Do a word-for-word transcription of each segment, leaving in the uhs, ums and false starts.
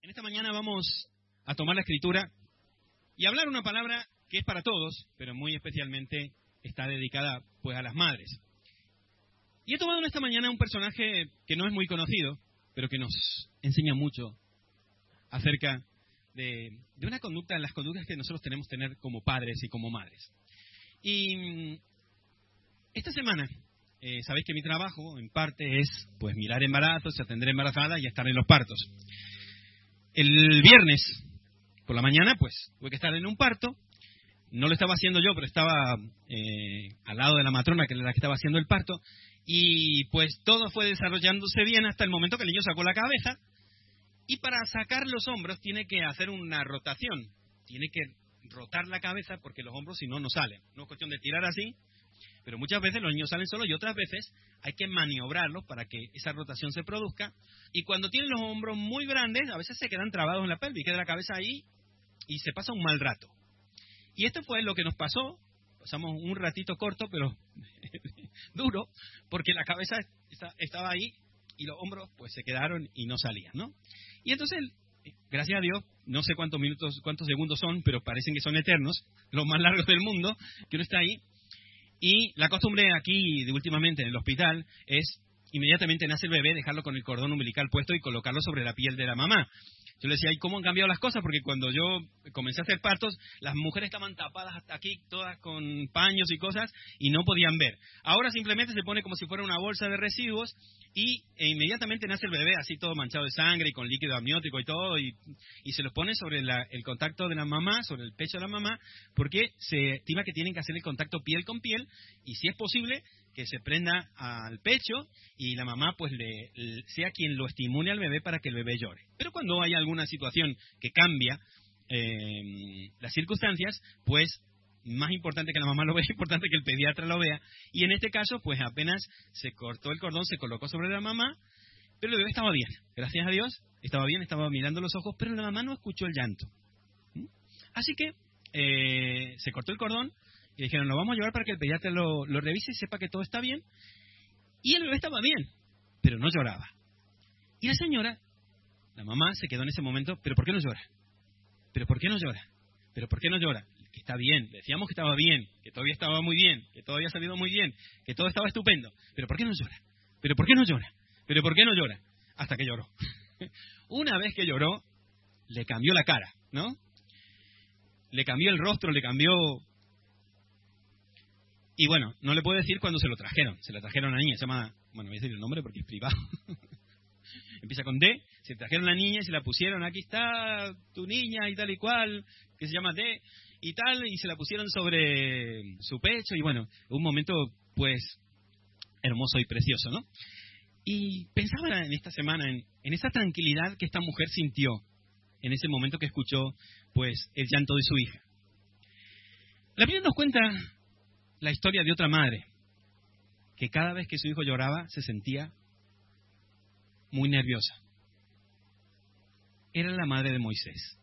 En esta mañana vamos a tomar la Escritura y hablar una palabra que es para todos, pero muy especialmente está dedicada pues a las madres. Y he tomado en esta mañana un personaje que no es muy conocido, pero que nos enseña mucho acerca de, de una conducta, las conductas que nosotros tenemos que tener como padres y como madres. Y esta semana, eh, sabéis que mi trabajo en parte es pues mirar embarazos, atender embarazadas y estar en los partos. El viernes por la mañana pues tuve que estar en un parto. No lo estaba haciendo yo, pero estaba eh, al lado de la matrona, que era la que estaba haciendo el parto, y pues todo fue desarrollándose bien hasta el momento que el niño sacó la cabeza, y para sacar los hombros tiene que hacer una rotación, tiene que rotar la cabeza porque los hombros si no, no salen. No es cuestión de tirar así, pero muchas veces los niños salen solos y otras veces hay que maniobrarlos para que esa rotación se produzca, y cuando tienen los hombros muy grandes, a veces se quedan trabados en la pelvis, queda la cabeza ahí y se pasa un mal rato. Y esto fue lo que nos pasó. Pasamos un ratito corto, pero duro, porque la cabeza estaba ahí y los hombros pues se quedaron y no salían, ¿no? Y entonces, gracias a Dios, no sé cuántos minutos, cuántos segundos son, pero parecen que son eternos, los más largos del mundo, que uno está ahí. Y la costumbre aquí, de últimamente, en el hospital, es inmediatamente nace el bebé, dejarlo con el cordón umbilical puesto y colocarlo sobre la piel de la mamá. Yo le decía, ¿y cómo han cambiado las cosas? Porque cuando yo comencé a hacer partos, las mujeres estaban tapadas hasta aquí, todas con paños y cosas, y no podían ver. Ahora simplemente se pone como si fuera una bolsa de residuos, y e inmediatamente nace el bebé, así todo manchado de sangre y con líquido amniótico y todo, y, y se los pone sobre la, el contacto de la mamá, sobre el pecho de la mamá, porque se estima que tienen que hacer el contacto piel con piel, y si es posible, que se prenda al pecho y la mamá pues le, le sea quien lo estimule al bebé para que el bebé llore. Pero cuando hay alguna situación que cambia eh, las circunstancias, pues más importante que la mamá lo vea, importante que el pediatra lo vea. Y en este caso, pues apenas se cortó el cordón, se colocó sobre la mamá, pero el bebé estaba bien. Gracias a Dios, estaba bien, estaba mirando los ojos, pero la mamá no escuchó el llanto. ¿Mm? Así que eh, se cortó el cordón. Y dijeron, lo vamos a llevar para que el pediatra lo, lo revise y sepa que todo está bien. Y el bebé estaba bien, pero no lloraba. Y la señora, la mamá, se quedó en ese momento, ¿pero por qué no llora? ¿Pero por qué no llora? ¿Pero por qué no llora? Que está bien, le decíamos que estaba bien, que todavía estaba muy bien, que todo había salido muy bien, que todo estaba estupendo. ¿Pero por qué no llora? ¿Pero por qué no llora? ¿Pero por qué no llora? Hasta que lloró. Una vez que lloró, le cambió la cara, ¿no? Le cambió el rostro, le cambió... Y bueno, no le puedo decir cuándo se lo trajeron. Se lo trajeron a la niña, se llama... Bueno, voy a decir el nombre porque es privado. Empieza con D. Se trajeron a la niña y se la pusieron. Aquí está tu niña y tal y cual, que se llama D y tal. Y se la pusieron sobre su pecho. Y bueno, un momento, pues, hermoso y precioso, ¿no? Y pensaba en esta semana, en, en esa tranquilidad que esta mujer sintió en ese momento que escuchó, pues, el llanto de su hija. La Biblia nos cuenta la historia de otra madre, que cada vez que su hijo lloraba se sentía muy nerviosa. Era la madre de Moisés.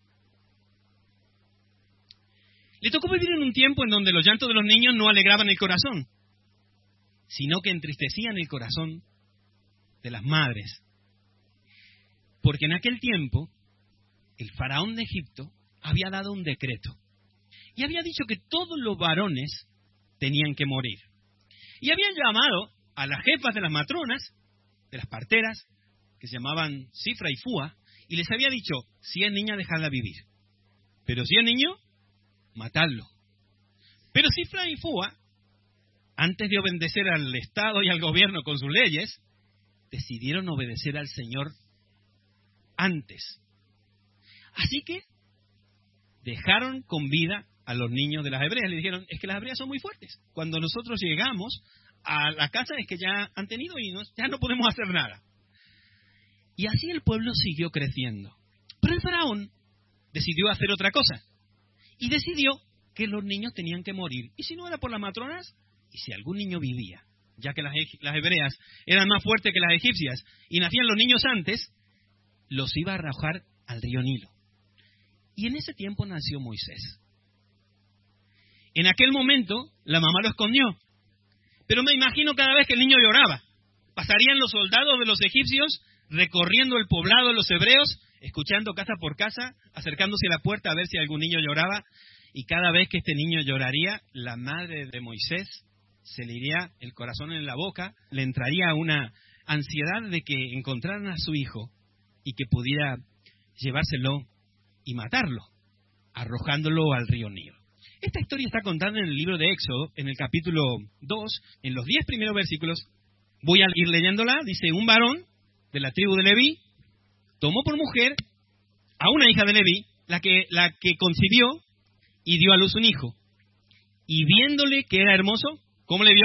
Le tocó vivir en un tiempo en donde los llantos de los niños no alegraban el corazón, sino que entristecían el corazón de las madres. Porque en aquel tiempo, el faraón de Egipto había dado un decreto y había dicho que todos los varones tenían que morir. Y habían llamado a las jefas de las matronas, de las parteras, que se llamaban Cifra y Fúa, y les había dicho, si es niña, dejadla vivir. Pero si es niño, matadlo. Pero Cifra y Fúa, antes de obedecer al Estado y al gobierno con sus leyes, decidieron obedecer al Señor antes. Así que dejaron con vida a los niños de las hebreas. Le dijeron, es que las hebreas son muy fuertes. Cuando nosotros llegamos a la casa es que ya han tenido y no, ya no podemos hacer nada. Y así el pueblo siguió creciendo. Pero el faraón decidió hacer otra cosa. Y decidió que los niños tenían que morir. Y si no era por las matronas, y si algún niño vivía, ya que las, las hebreas eran más fuertes que las egipcias, y nacían los niños antes, los iba a arrojar al río Nilo. Y en ese tiempo nació Moisés. En aquel momento, la mamá lo escondió. Pero me imagino cada vez que el niño lloraba, pasarían los soldados de los egipcios recorriendo el poblado de los hebreos escuchando casa por casa, acercándose a la puerta a ver si algún niño lloraba, y cada vez que este niño lloraría, la madre de Moisés se le iría el corazón en la boca, le entraría una ansiedad de que encontraran a su hijo y que pudiera llevárselo y matarlo, arrojándolo al río Nilo. Esta historia está contada en el libro de Éxodo, en el capítulo dos, en los diez primeros versículos. Voy a ir leyéndola. Dice: un varón de la tribu de Leví tomó por mujer a una hija de Leví, la que, la que concibió y dio a luz un hijo. Y viéndole que era hermoso, ¿cómo le vio?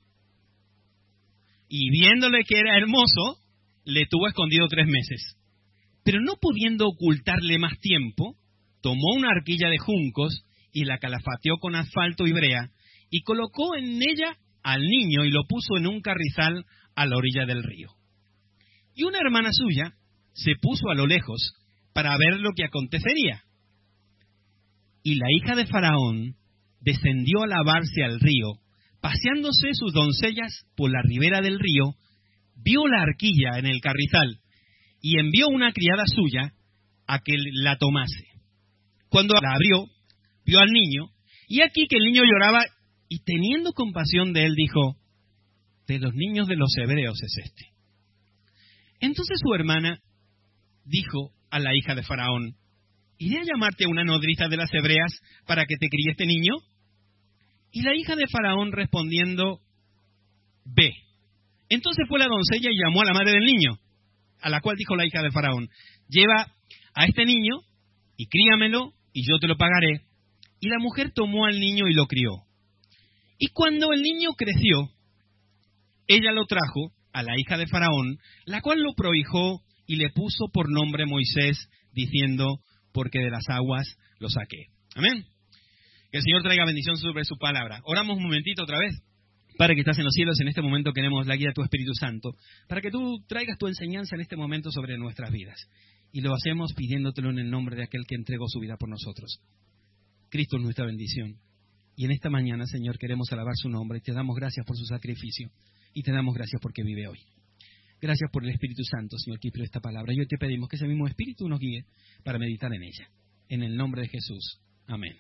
Y viéndole que era hermoso, le tuvo escondido tres meses. Pero no pudiendo ocultarle más tiempo, tomó una arquilla de juncos y la calafateó con asfalto y brea, y colocó en ella al niño y lo puso en un carrizal a la orilla del río. Y una hermana suya se puso a lo lejos para ver lo que acontecería. Y la hija de Faraón descendió a lavarse al río, paseándose sus doncellas por la ribera del río, vio la arquilla en el carrizal y envió una criada suya a que la tomase. Cuando la abrió, vio al niño, y aquí que el niño lloraba, y teniendo compasión de él, dijo: de los niños de los hebreos es este. Entonces su hermana dijo a la hija de Faraón: ¿iré a llamarte a una nodriza de las hebreas para que te críe este niño? Y la hija de Faraón respondiendo: ve. Entonces fue la doncella y llamó a la madre del niño, a la cual dijo la hija de Faraón: lleva a este niño y críamelo y yo te lo pagaré. Y la mujer tomó al niño y lo crió. Y cuando el niño creció, ella lo trajo a la hija de Faraón, la cual lo prohijó y le puso por nombre Moisés, diciendo: porque de las aguas lo saqué. Amén. Que el Señor traiga bendición sobre su palabra. Oramos un momentito otra vez. Padre que estás en los cielos, en este momento queremos la guía de tu Espíritu Santo, para que tú traigas tu enseñanza en este momento sobre nuestras vidas. Y lo hacemos pidiéndotelo en el nombre de aquel que entregó su vida por nosotros. Cristo es nuestra bendición. Y en esta mañana, Señor, queremos alabar su nombre y te damos gracias por su sacrificio. Y te damos gracias porque vive hoy. Gracias por el Espíritu Santo, Señor, que inspiró esta palabra. Y hoy te pedimos que ese mismo Espíritu nos guíe para meditar en ella. En el nombre de Jesús. Amén.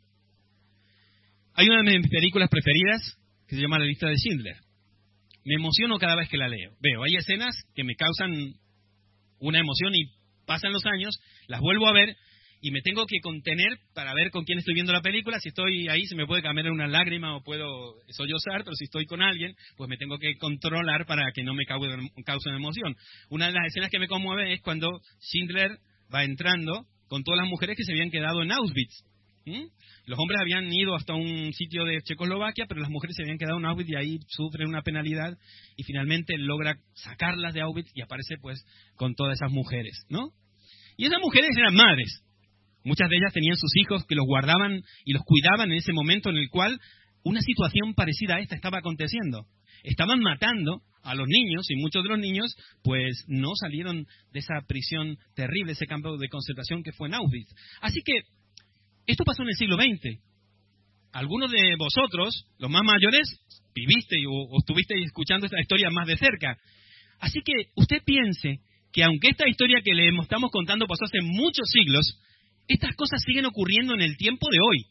Hay una de mis películas preferidas que se llama La lista de Schindler. Me emociono cada vez que la leo. Veo, hay escenas que me causan una emoción y pasan los años, las vuelvo a ver y me tengo que contener para ver con quién estoy viendo la película. Si estoy ahí se me puede caer una lágrima o puedo sollozar, pero si estoy con alguien, pues me tengo que controlar para que no me cause una emoción. Una de las escenas que me conmueve es cuando Schindler va entrando con todas las mujeres que se habían quedado en Auschwitz. ¿Mm? Los hombres habían ido hasta un sitio de Checoslovaquia, pero las mujeres se habían quedado en Auschwitz y ahí sufren una penalidad y finalmente logra sacarlas de Auschwitz y aparece pues con todas esas mujeres, ¿no? Y esas mujeres eran madres. Muchas de ellas tenían sus hijos que los guardaban y los cuidaban en ese momento en el cual una situación parecida a esta estaba aconteciendo. Estaban matando a los niños y muchos de los niños pues no salieron de esa prisión terrible, ese campo de concentración que fue en Auschwitz. Así que esto pasó en el siglo veinte. Algunos de vosotros, los más mayores, viviste o, o estuviste escuchando esta historia más de cerca. Así que usted piense que aunque esta historia que le estamos contando pasó hace muchos siglos, estas cosas siguen ocurriendo en el tiempo de hoy.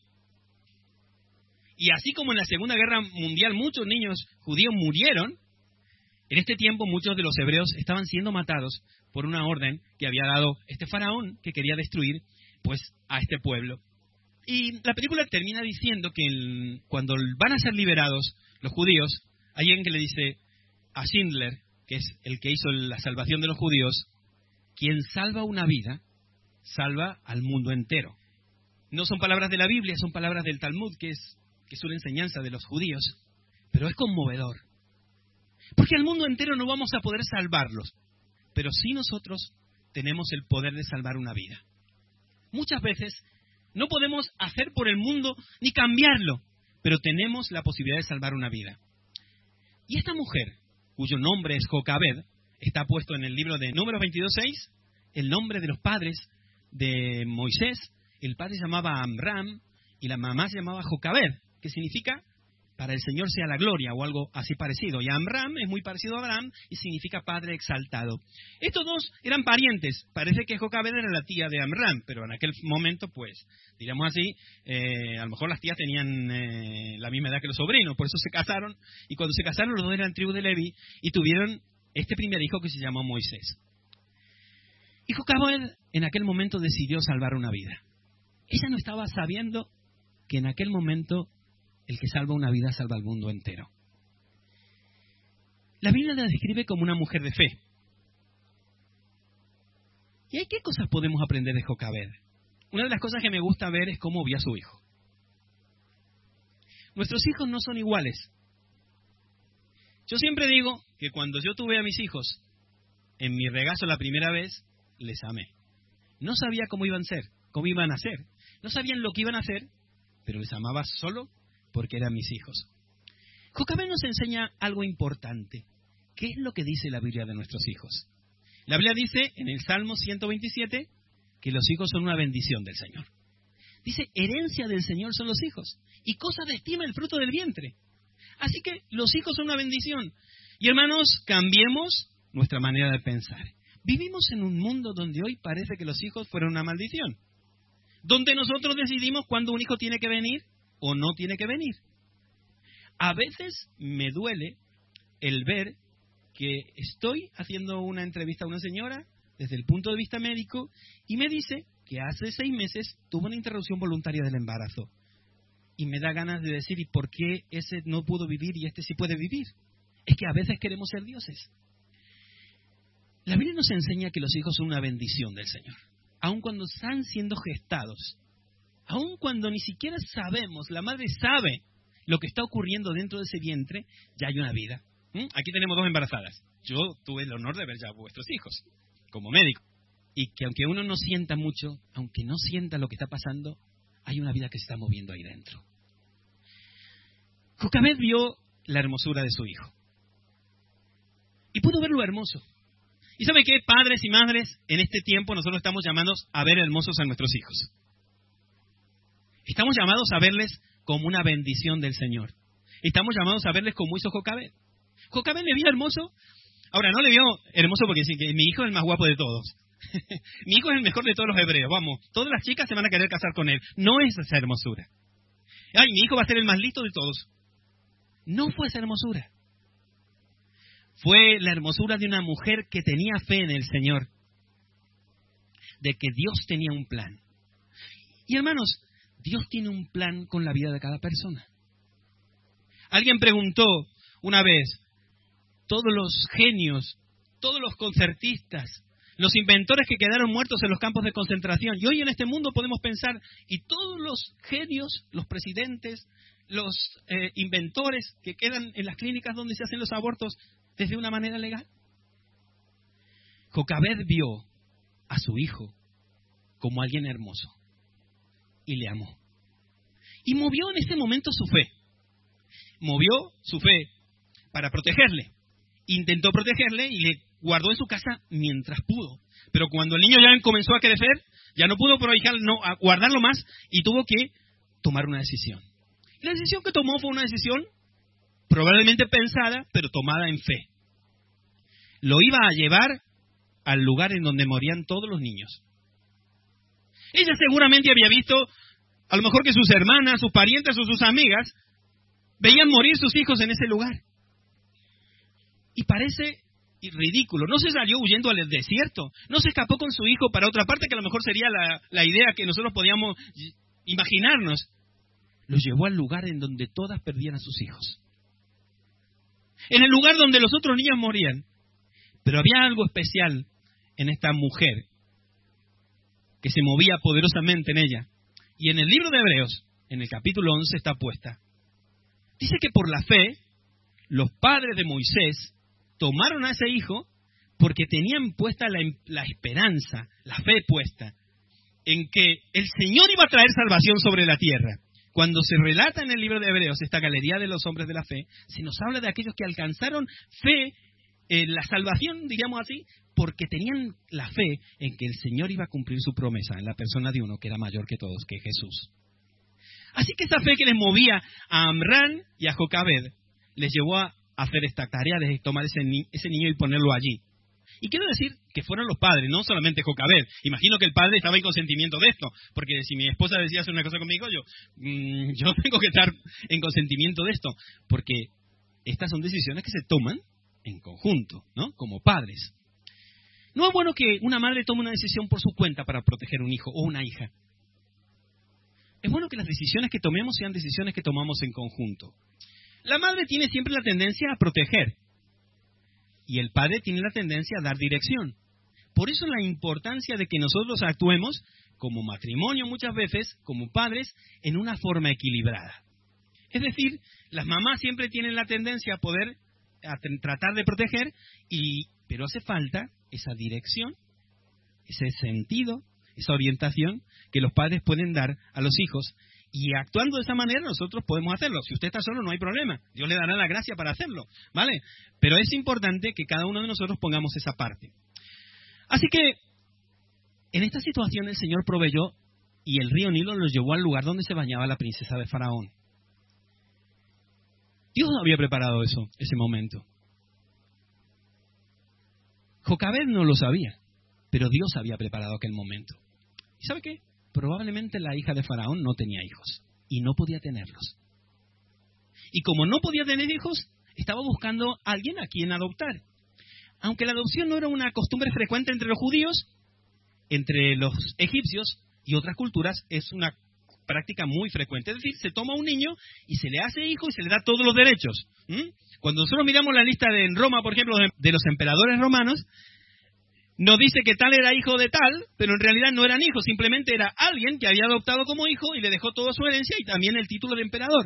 Y así como en la Segunda Guerra Mundial muchos niños judíos murieron, en este tiempo muchos de los hebreos estaban siendo matados por una orden que había dado este faraón que quería destruir pues a este pueblo. Y la película termina diciendo que el, cuando van a ser liberados los judíos, hay alguien que le dice a Schindler, que es el que hizo la salvación de los judíos: quien salva una vida, salva al mundo entero. No son palabras de la Biblia, son palabras del Talmud, que es, que es una enseñanza de los judíos. Pero es conmovedor. Porque al mundo entero no vamos a poder salvarlos, pero sí nosotros tenemos el poder de salvar una vida. Muchas veces no podemos hacer por el mundo ni cambiarlo, pero tenemos la posibilidad de salvar una vida. Y esta mujer, cuyo nombre es Jocabed, está puesto en el libro de Números veintidós seis, el nombre de los padres de Moisés. El padre se llamaba Amram y la mamá se llamaba Jocabed, que significa para el Señor sea la gloria, o algo así parecido. Y Amram es muy parecido a Abraham y significa padre exaltado. Estos dos eran parientes. Parece que Jocabed era la tía de Amram, pero en aquel momento, pues, diríamos así, eh, a lo mejor las tías tenían eh, la misma edad que los sobrinos, por eso se casaron. Y cuando se casaron, los dos eran tribu de Leví y tuvieron este primer hijo que se llamó Moisés. Y Jocabed en aquel momento decidió salvar una vida. Ella no estaba sabiendo que en aquel momento el que salva una vida salva al mundo entero. La Biblia la describe como una mujer de fe. ¿Y hay qué cosas podemos aprender de Jocabed? Una de las cosas que me gusta ver es cómo vio a su hijo. Nuestros hijos no son iguales. Yo siempre digo que cuando yo tuve a mis hijos en mi regazo la primera vez, les amé. No sabía cómo iban a ser, cómo iban a ser. No sabían lo que iban a hacer, pero les amaba solo porque eran mis hijos. Jocabed nos enseña algo importante. ¿Qué es lo que dice la Biblia de nuestros hijos? La Biblia dice en el Salmo ciento veintisiete que los hijos son una bendición del Señor. Dice, herencia del Señor son los hijos, y cosa de estima el fruto del vientre. Así que los hijos son una bendición. Y hermanos, cambiemos nuestra manera de pensar. Vivimos en un mundo donde hoy parece que los hijos fueron una maldición. Donde nosotros decidimos cuándo un hijo tiene que venir o no tiene que venir. A veces me duele el ver que estoy haciendo una entrevista a una señora desde el punto de vista médico y me dice que hace seis meses tuvo una interrupción voluntaria del embarazo. Y me da ganas de decir, ¿y por qué ese no pudo vivir y este sí puede vivir? Es que a veces queremos ser dioses. La Biblia nos enseña que los hijos son una bendición del Señor. Aun cuando están siendo gestados, aun cuando ni siquiera sabemos, la madre sabe lo que está ocurriendo dentro de ese vientre, ya hay una vida. ¿Mm? Aquí tenemos dos embarazadas. Yo tuve el honor de ver ya a vuestros hijos, como médico. Y que aunque uno no sienta mucho, aunque no sienta lo que está pasando, hay una vida que se está moviendo ahí dentro. Jocabed vio la hermosura de su hijo. Y pudo ver lo hermoso. ¿Y sabe qué? Padres y madres, en este tiempo nosotros estamos llamados a ver hermosos a nuestros hijos. Estamos llamados a verles como una bendición del Señor. Estamos llamados a verles como hizo Jocabed. Jocabed le vio hermoso. Ahora, no le vio hermoso porque dice que mi hijo es el más guapo de todos. Mi hijo es el mejor de todos los hebreos. Vamos, todas las chicas se van a querer casar con él. No es esa hermosura. Ay, mi hijo va a ser el más listo de todos. No fue esa hermosura. Fue la hermosura de una mujer que tenía fe en el Señor. De que Dios tenía un plan. Y hermanos, Dios tiene un plan con la vida de cada persona. Alguien preguntó una vez, todos los genios, todos los concertistas, los inventores que quedaron muertos en los campos de concentración. Y hoy en este mundo podemos pensar, y todos los genios, los presidentes, los eh, inventores que quedan en las clínicas donde se hacen los abortos desde una manera legal. Jocabed vio a su hijo como alguien hermoso y le amó. Y movió en ese momento su fe. Movió su fe para protegerle. Intentó protegerle y le guardó en su casa mientras pudo. Pero cuando el niño ya comenzó a crecer, ya no pudo protegerlo, no, a guardarlo más y tuvo que tomar una decisión. La decisión que tomó fue una decisión probablemente pensada, pero tomada en fe. Lo iba a llevar al lugar en donde morían todos los niños. Ella seguramente había visto, a lo mejor que sus hermanas, sus parientes o sus amigas veían morir sus hijos en ese lugar. Y parece ridículo. No se salió huyendo al desierto. No se escapó con su hijo para otra parte, que a lo mejor sería la, la idea que nosotros podíamos imaginarnos. Los llevó al lugar en donde todas perdían a sus hijos. En el lugar donde los otros niños morían. Pero había algo especial en esta mujer que se movía poderosamente en ella. Y en el libro de Hebreos, en el capítulo once, está puesta. Dice que por la fe, los padres de Moisés tomaron a ese hijo porque tenían puesta la, la esperanza, la fe puesta, en que el Señor iba a traer salvación sobre la tierra. Cuando se relata en el libro de Hebreos esta galería de los hombres de la fe, se nos habla de aquellos que alcanzaron fe, eh, la salvación, diríamos así, porque tenían la fe en que el Señor iba a cumplir su promesa en la persona de uno que era mayor que todos, que es Jesús. Así que esa fe que les movía a Amrán y a Jocabed les llevó a hacer esta tarea de tomar ese, ni- ese niño y ponerlo allí. Y quiero decir que fueron los padres, no solamente Jocabed. Imagino que el padre estaba en consentimiento de esto, porque si mi esposa decía hacer una cosa conmigo, yo, mmm, yo tengo que estar en consentimiento de esto, porque estas son decisiones que se toman en conjunto, ¿no? Como padres. No es bueno que una madre tome una decisión por su cuenta para proteger un hijo o una hija. Es bueno que las decisiones que tomemos sean decisiones que tomamos en conjunto. La madre tiene siempre la tendencia a proteger y el padre tiene la tendencia a dar dirección. Por eso la importancia de que nosotros actuemos como matrimonio muchas veces, como padres, en una forma equilibrada. Es decir, las mamás siempre tienen la tendencia a poder a t- tratar de proteger, y, pero hace falta esa dirección, ese sentido, esa orientación que los padres pueden dar a los hijos. Y actuando de esa manera nosotros podemos hacerlo. Si usted está solo no hay problema, Dios le dará la gracia para hacerlo, ¿vale? Pero es importante que cada uno de nosotros pongamos esa parte. Así que en esta situación el Señor proveyó y el río Nilo los llevó al lugar donde se bañaba la princesa de Faraón. Dios había preparado eso, ese momento. Jocabed no lo sabía, pero Dios había preparado aquel momento. ¿Y sabe qué? Probablemente la hija de Faraón no tenía hijos y no podía tenerlos. Y como no podía tener hijos, estaba buscando a alguien a quien adoptar. Aunque la adopción no era una costumbre frecuente entre los judíos, entre los egipcios y otras culturas es una práctica muy frecuente. Es decir, se toma a un niño y se le hace hijo y se le da todos los derechos. ¿Mm? Cuando nosotros miramos la lista de en Roma, por ejemplo, de los emperadores romanos, nos dice que tal era hijo de tal, pero en realidad no eran hijos, simplemente era alguien que había adoptado como hijo y le dejó toda su herencia y también el título de emperador.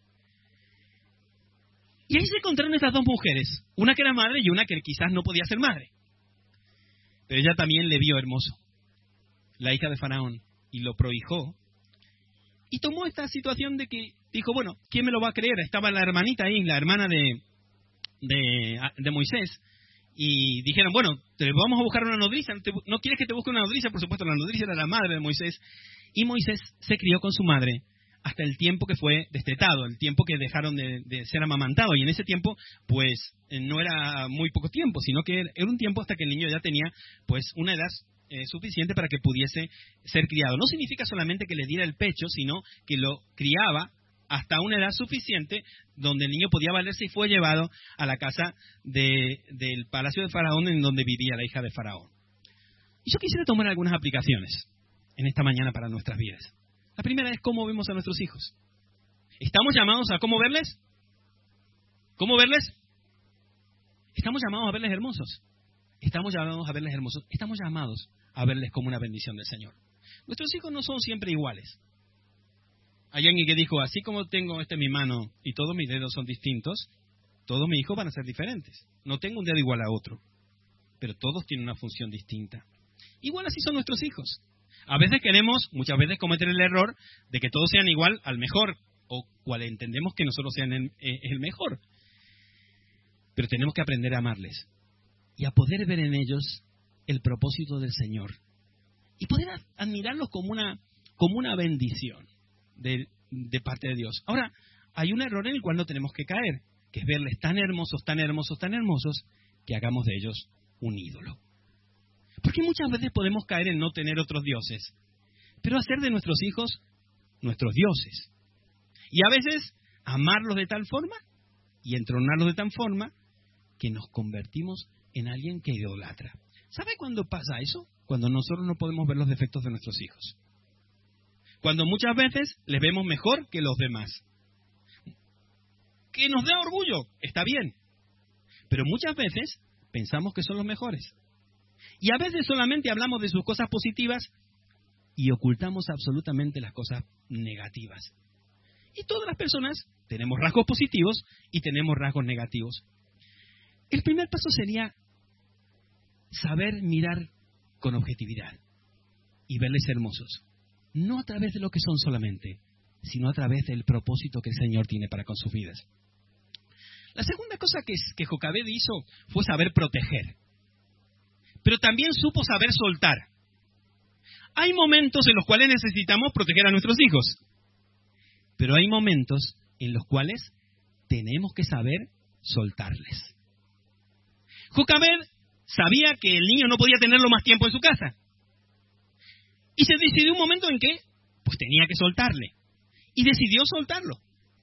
Y ahí se encontraron estas dos mujeres, una que era madre y una que quizás no podía ser madre. Pero ella también le vio hermoso, la hija de Faraón, y lo prohijó. Y tomó esta situación de que dijo, bueno, ¿quién me lo va a creer? Estaba la hermanita ahí, la hermana de, de, de Moisés. Y dijeron, bueno, te vamos a buscar una nodriza. ¿No quieres que te busque una nodriza? Por supuesto, la nodriza era la madre de Moisés. Y Moisés se crió con su madre hasta el tiempo que fue destetado, el tiempo que dejaron de, de ser amamantados. Y en ese tiempo, pues, no era muy poco tiempo, sino que era un tiempo hasta que el niño ya tenía, pues, una edad eh, suficiente para que pudiese ser criado. No significa solamente que le diera el pecho, sino que lo criaba hasta una edad suficiente donde el niño podía valerse y fue llevado a la casa de, del palacio de Faraón en donde vivía la hija de Faraón. Y yo quisiera tomar algunas aplicaciones en esta mañana para nuestras vidas. La primera es cómo vemos a nuestros hijos. ¿Estamos llamados a cómo verles? ¿Cómo verles? Estamos llamados a verles hermosos. Estamos llamados a verles hermosos. Estamos llamados a verles como una bendición del Señor. Nuestros hijos no son siempre iguales. Hay alguien que dijo, así como tengo este en mi mano y todos mis dedos son distintos, todos mis hijos van a ser diferentes. No tengo un dedo igual a otro, pero todos tienen una función distinta. Igual así son nuestros hijos. A veces queremos, muchas veces, cometer el error de que todos sean igual al mejor, o cual entendemos que nosotros sean el, el mejor. Pero tenemos que aprender a amarles y a poder ver en ellos el propósito del Señor y poder admirarlos como una, como una bendición de, de parte de Dios. Ahora, hay un error en el cual no tenemos que caer, que es verles tan hermosos, tan hermosos, tan hermosos, que hagamos de ellos un ídolo. Porque muchas veces podemos caer en no tener otros dioses, pero hacer de nuestros hijos nuestros dioses. Y a veces amarlos de tal forma y entronarlos de tal forma que nos convertimos en alguien que idolatra. ¿Sabe cuándo pasa eso? Cuando nosotros no podemos ver los defectos de nuestros hijos. Cuando muchas veces les vemos mejor que los demás. Que nos da orgullo, está bien. Pero muchas veces pensamos que son los mejores. Y a veces solamente hablamos de sus cosas positivas y ocultamos absolutamente las cosas negativas. Y todas las personas tenemos rasgos positivos y tenemos rasgos negativos. El primer paso sería saber mirar con objetividad y verles hermosos. No a través de lo que son solamente, sino a través del propósito que el Señor tiene para con sus vidas. La segunda cosa que, que Jocabed hizo fue saber proteger. Pero también supo saber soltar. Hay momentos en los cuales necesitamos proteger a nuestros hijos. Pero hay momentos en los cuales tenemos que saber soltarles. Jocabed sabía que el niño no podía tenerlo más tiempo en su casa. Y se decidió un momento en que pues tenía que soltarle. Y decidió soltarlo.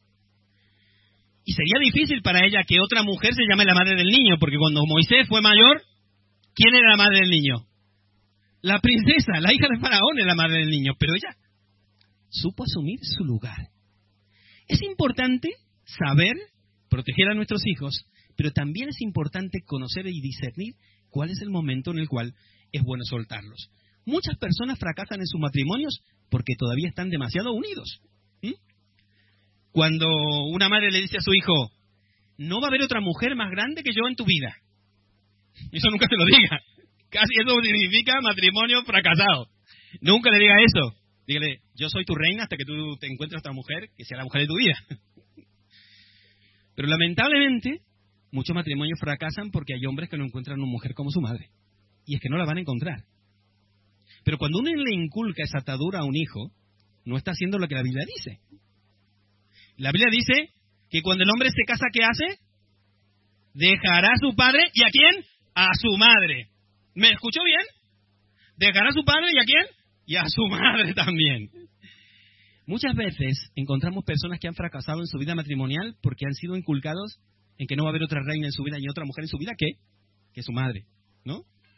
Y sería difícil para ella que otra mujer se llame la madre del niño, porque cuando Moisés fue mayor, ¿quién era la madre del niño? La princesa, la hija de Faraón era la madre del niño, pero ella supo asumir su lugar. Es importante saber proteger a nuestros hijos, pero también es importante conocer y discernir cuál es el momento en el cual es bueno soltarlos. Muchas personas fracasan en sus matrimonios porque todavía están demasiado unidos. ¿Mm? Cuando una madre le dice a su hijo, no va a haber otra mujer más grande que yo en tu vida. Eso nunca se lo diga. Casi eso significa matrimonio fracasado. Nunca le diga eso. Dígale, yo soy tu reina hasta que tú te encuentres otra mujer que sea la mujer de tu vida. Pero lamentablemente, muchos matrimonios fracasan porque hay hombres que no encuentran una mujer como su madre. Y es que no la van a encontrar. Pero cuando uno le inculca esa atadura a un hijo, no está haciendo lo que la Biblia dice. La Biblia dice que cuando el hombre se casa, ¿qué hace? Dejará a su padre, ¿y a quién? A su madre. ¿Me escuchó bien? Dejará a su padre, ¿y a quién? Y a su madre también. Muchas veces encontramos personas que han fracasado en su vida matrimonial porque han sido inculcados en que no va a haber otra reina en su vida y otra mujer en su vida que, que su madre, ¿no?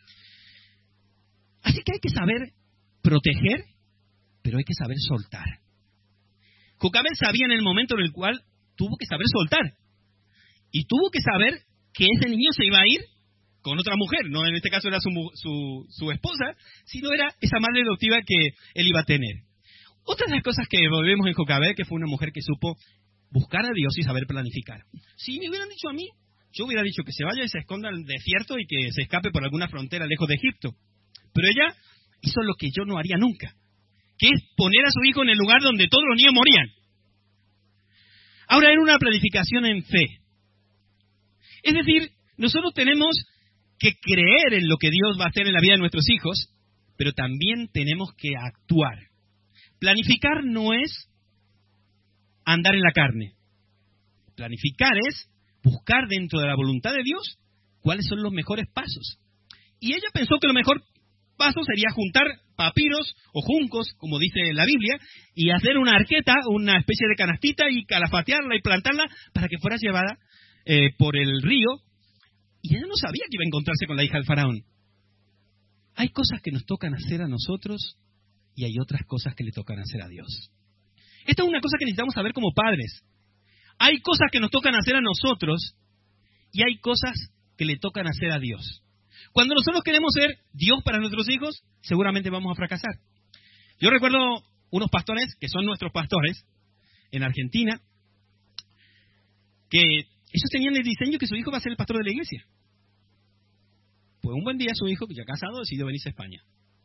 Así que hay que saber proteger, pero hay que saber soltar. Jocabed sabía en el momento en el cual tuvo que saber soltar. Y tuvo que saber que ese niño se iba a ir con otra mujer. No en este caso era su, su, su esposa, sino era esa madre adoptiva que él iba a tener. Otra de las cosas que volvemos en Jocabed, que fue una mujer que supo buscar a Dios y saber planificar. Si me hubieran dicho a mí, yo hubiera dicho que se vaya y se esconda en el desierto y que se escape por alguna frontera lejos de Egipto. Pero ella hizo lo que yo no haría nunca, que es poner a su hijo en el lugar donde todos los niños morían. Ahora, era una planificación en fe. Es decir, nosotros tenemos que creer en lo que Dios va a hacer en la vida de nuestros hijos, pero también tenemos que actuar. Planificar no es andar en la carne. Planificar es buscar dentro de la voluntad de Dios cuáles son los mejores pasos. Y ella pensó que lo mejor paso sería juntar papiros o juncos, como dice la Biblia, y hacer una arqueta, una especie de canastita, y calafatearla y plantarla para que fuera llevada eh, por el río. Y ella no sabía que iba a encontrarse con la hija del faraón. Hay cosas que nos tocan hacer a nosotros y hay otras cosas que le tocan hacer a Dios. Esta es una cosa que necesitamos saber como padres. Hay cosas que nos tocan hacer a nosotros y hay cosas que le tocan hacer a Dios. Cuando nosotros queremos ser Dios para nuestros hijos, seguramente vamos a fracasar. Yo recuerdo unos pastores, que son nuestros pastores, en Argentina, que ellos tenían el diseño que su hijo va a ser el pastor de la iglesia. Pues un buen día su hijo, ya casado, decidió venirse a España.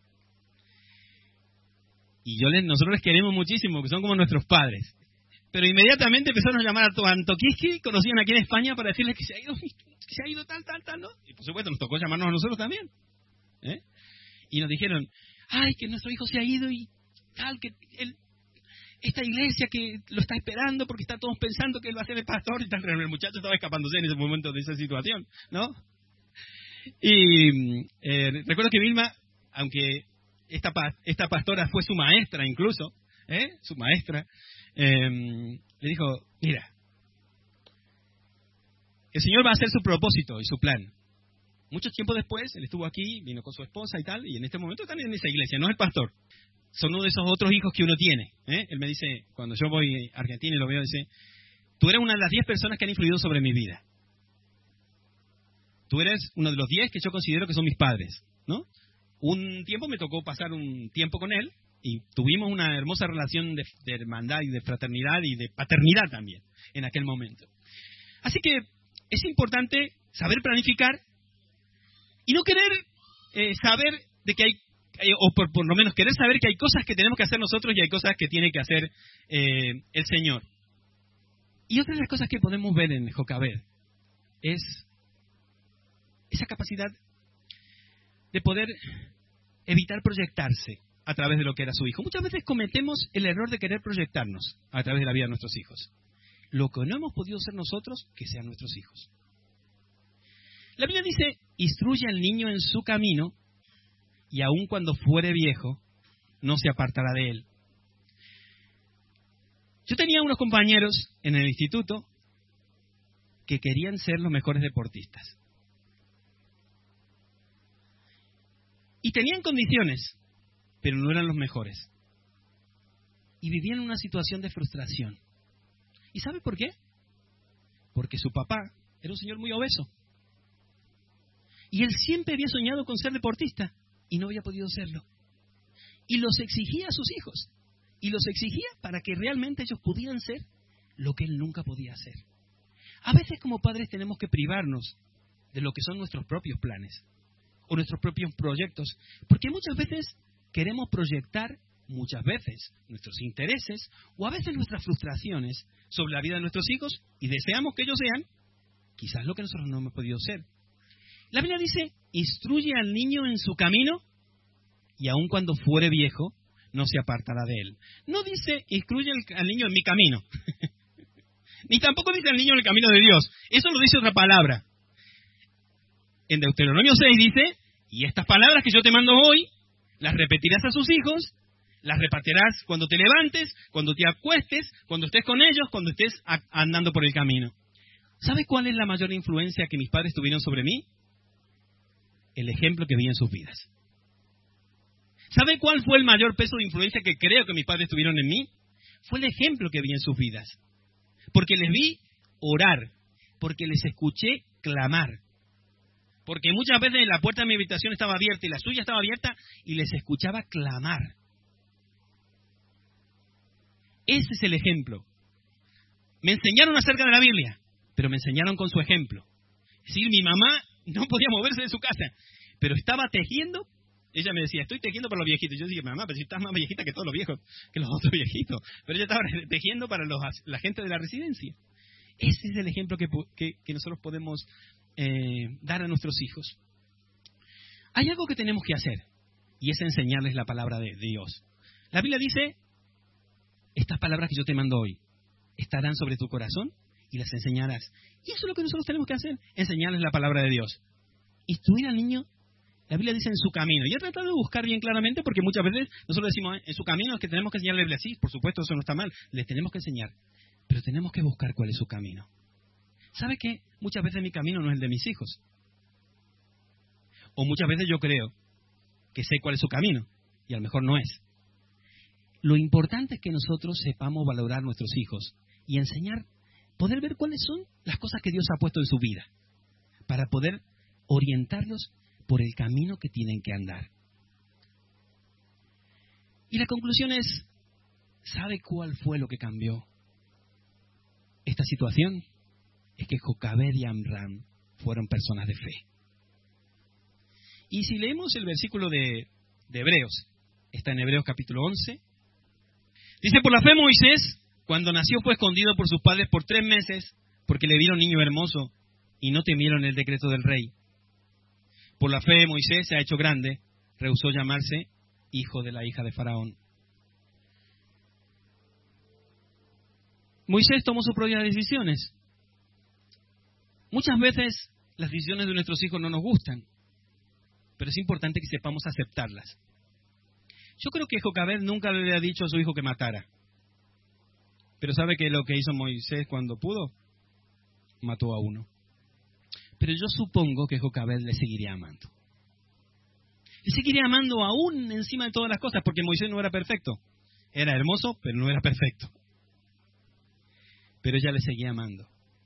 Y yo les, nosotros les queremos muchísimo, porque son como nuestros padres. Pero inmediatamente empezaron a llamar a Antoquisqui, conocían aquí en España, para decirles que se ha ido, que se ha ido tal, tal, tal, ¿no? Y por supuesto nos tocó llamarnos a nosotros también. ¿eh? Y nos dijeron, ay, que nuestro hijo se ha ido y tal, que él, esta iglesia que lo está esperando porque está todos pensando que él va a ser el pastor y tal. El muchacho estaba escapándose en ese momento de esa situación, ¿no? Y eh, recuerdo que Vilma, aunque esta, esta pastora fue su maestra incluso, ¿eh? su maestra, eh, le dijo, mira, el Señor va a hacer su propósito y su plan. Mucho tiempo después, él estuvo aquí, vino con su esposa y tal, y en este momento están en esa iglesia, no es el pastor. Son uno de esos otros hijos que uno tiene. ¿eh? Él me dice, cuando yo voy a Argentina y lo veo, dice, tú eres una de las diez personas que han influido sobre mi vida. Tú eres uno de los diez que yo considero que son mis padres, ¿no? Un tiempo me tocó pasar un tiempo con él y tuvimos una hermosa relación de, de hermandad y de fraternidad y de paternidad también en aquel momento. Así que es importante saber planificar y no querer eh, saber de que hay, o por, por lo menos querer saber que hay cosas que tenemos que hacer nosotros y hay cosas que tiene que hacer eh, el Señor. Y otra de las cosas que podemos ver en Jocabed es esa capacidad de poder evitar proyectarse a través de lo que era su hijo. Muchas veces cometemos el error de querer proyectarnos a través de la vida de nuestros hijos. Lo que no hemos podido ser nosotros, que sean nuestros hijos. La Biblia dice, instruye al niño en su camino, y aun cuando fuere viejo, no se apartará de él. Yo tenía unos compañeros en el instituto que querían ser los mejores deportistas. Y tenían condiciones, pero no eran los mejores. Y vivían una situación de frustración. ¿Y sabe por qué? Porque su papá era un señor muy obeso. Y él siempre había soñado con ser deportista y no había podido serlo. Y los exigía a sus hijos. Y los exigía para que realmente ellos pudieran ser lo que él nunca podía hacer. A veces como padres tenemos que privarnos de lo que son nuestros propios planes o nuestros propios proyectos, porque muchas veces queremos proyectar, muchas veces, nuestros intereses o a veces nuestras frustraciones sobre la vida de nuestros hijos y deseamos que ellos sean quizás lo que nosotros no hemos podido ser. La Biblia dice, instruye al niño en su camino y aun cuando fuere viejo, no se apartará de él. No dice, instruye al niño en mi camino. Ni tampoco dice al niño en el camino de Dios. Eso lo dice otra palabra. En Deuteronomio seis dice, y estas palabras que yo te mando hoy, las repetirás a sus hijos, las repartirás cuando te levantes, cuando te acuestes, cuando estés con ellos, cuando estés a- andando por el camino. ¿Sabes cuál es la mayor influencia que mis padres tuvieron sobre mí? El ejemplo que vi en sus vidas. ¿Sabe cuál fue el mayor peso de influencia que creo que mis padres tuvieron en mí? Fue el ejemplo que vi en sus vidas. Porque les vi orar, porque les escuché clamar. Porque muchas veces la puerta de mi habitación estaba abierta y la suya estaba abierta y les escuchaba clamar. Ese es el ejemplo. Me enseñaron acerca de la Biblia, pero me enseñaron con su ejemplo. Es decir, mi mamá no podía moverse de su casa, pero estaba tejiendo. Ella me decía, estoy tejiendo para los viejitos. Yo decía, mamá, pero si estás más viejita que todos los viejos, que los otros viejitos. Pero ella estaba tejiendo para los, la gente de la residencia. Ese es el ejemplo que, que, que nosotros podemos eh, dar a nuestros hijos. Hay algo que tenemos que hacer, y es enseñarles la palabra de Dios. La Biblia dice, estas palabras que yo te mando hoy estarán sobre tu corazón y las enseñarás. Y eso es lo que nosotros tenemos que hacer, enseñarles la palabra de Dios. Instruir al niño. La Biblia dice en su camino. Y he tratado de buscar bien claramente porque muchas veces nosotros decimos en su camino es que tenemos que enseñarle. Sí, por supuesto, eso no está mal. Les tenemos que enseñar. Pero tenemos que buscar cuál es su camino. ¿Sabe qué? Muchas veces mi camino no es el de mis hijos. O muchas veces yo creo que sé cuál es su camino. Y a lo mejor no es. Lo importante es que nosotros sepamos valorar a nuestros hijos y enseñar, poder ver cuáles son las cosas que Dios ha puesto en su vida. Para poder orientarlos por el camino que tienen que andar. Y la conclusión es, ¿sabe cuál fue lo que cambió esta situación? Es que Jocabed y Amram fueron personas de fe. Y si leemos el versículo de, de Hebreos, está en Hebreos capítulo once, dice, por la fe Moisés, cuando nació fue escondido por sus padres por tres meses, porque le vieron niño hermoso y no temieron el decreto del rey. Por la fe Moisés se ha hecho grande, rehusó llamarse hijo de la hija de Faraón. Moisés tomó sus propias decisiones. Muchas veces las decisiones de nuestros hijos no nos gustan, pero es importante que sepamos aceptarlas. Yo creo que Jocabed nunca le había dicho a su hijo que matara. Pero ¿sabe qué es lo que hizo Moisés cuando pudo? Mató a uno. Pero yo supongo que Jocabed le seguiría amando. Le seguiría amando aún encima de todas las cosas, porque Moisés no era perfecto. Era hermoso, pero no era perfecto. Pero ella le seguía amando.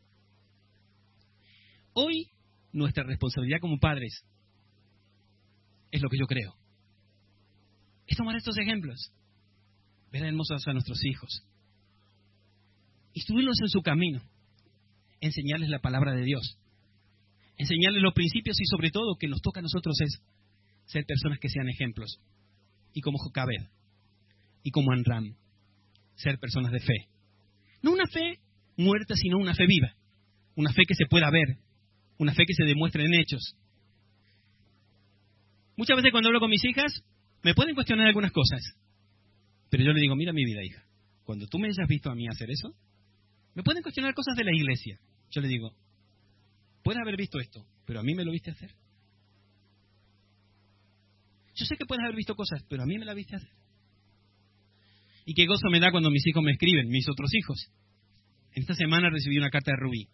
Hoy, nuestra responsabilidad como padres es lo que yo creo. Es tomar estos ejemplos. Ver hermosos a nuestros hijos. Instruirlos en su camino. Enseñarles la palabra de Dios. Enseñarles los principios y sobre todo que nos toca a nosotros es ser personas que sean ejemplos. Y como Jocabed. Y como Amram. Ser personas de fe. No una fe muerta, sino una fe viva. Una fe que se pueda ver. Una fe que se demuestre en hechos. Muchas veces cuando hablo con mis hijas, me pueden cuestionar algunas cosas, pero yo le digo, mira mi vida, hija, cuando tú me hayas visto a mí hacer eso, me pueden cuestionar cosas de la iglesia. Yo le digo, puedes haber visto esto, pero a mí me lo viste hacer. Yo sé que puedes haber visto cosas, pero a mí me la viste hacer. Y qué gozo me da cuando mis hijos me escriben, mis otros hijos. Esta semana recibí una carta de Rubí.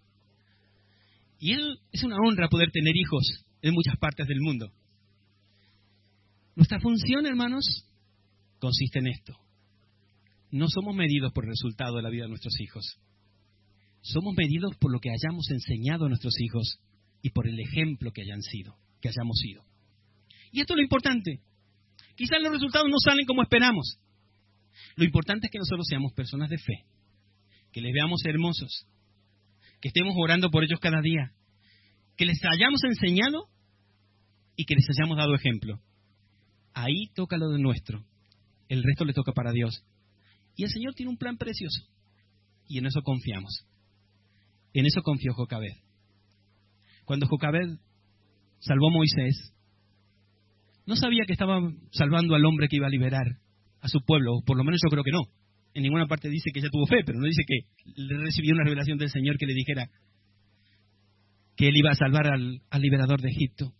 Y él, es una honra poder tener hijos en muchas partes del mundo. Nuestra función, hermanos, consiste en esto. No somos medidos por el resultado de la vida de nuestros hijos. Somos medidos por lo que hayamos enseñado a nuestros hijos y por el ejemplo que hayan sido, que hayamos sido. Y esto es lo importante. Quizás los resultados no salen como esperamos. Lo importante es que nosotros seamos personas de fe, que les veamos hermosos, que estemos orando por ellos cada día, que les hayamos enseñado y que les hayamos dado ejemplo. Ahí toca lo de nuestro. El resto le toca para Dios. Y el Señor tiene un plan precioso. Y en eso confiamos. En eso confió Jocabed. Cuando Jocabed salvó a Moisés, no sabía que estaba salvando al hombre que iba a liberar a su pueblo. O por lo menos yo creo que no. En ninguna parte dice que ella tuvo fe, pero no dice que le recibió una revelación del Señor que le dijera que él iba a salvar al, al liberador de Egipto.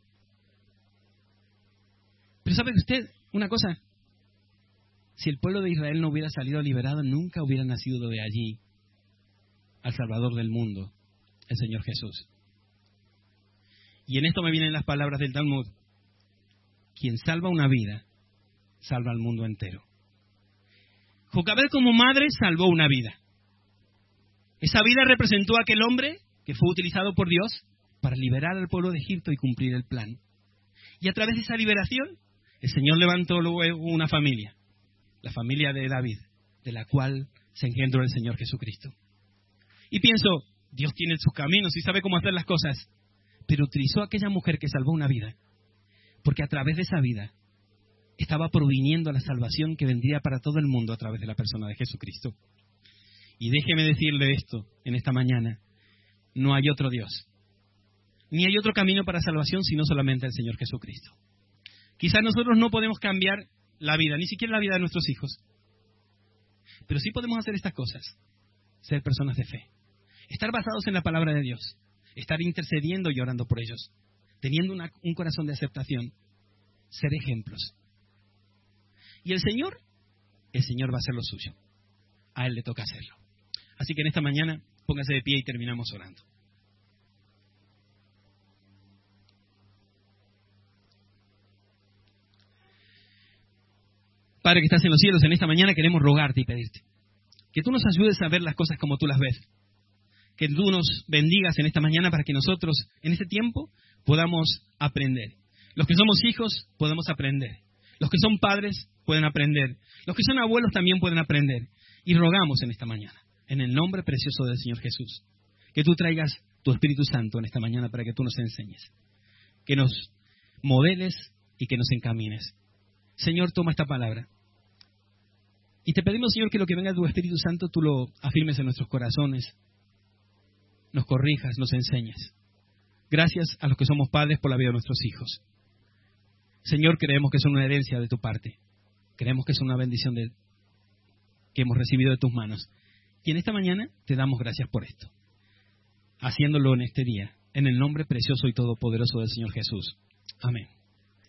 Pero ¿sabe usted una cosa? Si el pueblo de Israel no hubiera salido liberado, nunca hubiera nacido de allí al Salvador del mundo, el Señor Jesús. Y en esto me vienen las palabras del Talmud. Quien salva una vida, salva al mundo entero. Jocabed como madre salvó una vida. Esa vida representó a aquel hombre que fue utilizado por Dios para liberar al pueblo de Egipto y cumplir el plan. Y a través de esa liberación, el Señor levantó luego una familia, la familia de David, de la cual se engendró el Señor Jesucristo. Y pienso, Dios tiene sus caminos y sabe cómo hacer las cosas, pero utilizó a aquella mujer que salvó una vida, porque a través de esa vida estaba proviniendo la salvación que vendría para todo el mundo a través de la persona de Jesucristo. Y déjeme decirle esto en esta mañana, no hay otro Dios, ni hay otro camino para salvación sino solamente el Señor Jesucristo. Quizás nosotros no podemos cambiar la vida, ni siquiera la vida de nuestros hijos, pero sí podemos hacer estas cosas, ser personas de fe, estar basados en la palabra de Dios, estar intercediendo y orando por ellos, teniendo una, un corazón de aceptación, ser ejemplos. Y el Señor, el Señor va a hacer lo suyo. A Él le toca hacerlo. Así que en esta mañana, póngase de pie y terminamos orando. Padre que estás en los cielos, en esta mañana queremos rogarte y pedirte que tú nos ayudes a ver las cosas como tú las ves. Que tú nos bendigas en esta mañana para que nosotros, en este tiempo, podamos aprender. Los que somos hijos, podemos aprender. Los que son padres, pueden aprender. Los que son abuelos también pueden aprender. Y rogamos en esta mañana, en el nombre precioso del Señor Jesús, que tú traigas tu Espíritu Santo en esta mañana para que tú nos enseñes. Que nos modeles y que nos encamines. Señor, toma esta palabra. Y te pedimos, Señor, que lo que venga de tu Espíritu Santo tú lo afirmes en nuestros corazones. Nos corrijas, nos enseñes. Gracias a los que somos padres por la vida de nuestros hijos. Señor, creemos que son una herencia de tu parte. Creemos que es una bendición de, que hemos recibido de tus manos. Y en esta mañana te damos gracias por esto. Haciéndolo en este día, en el nombre precioso y todopoderoso del Señor Jesús. Amén.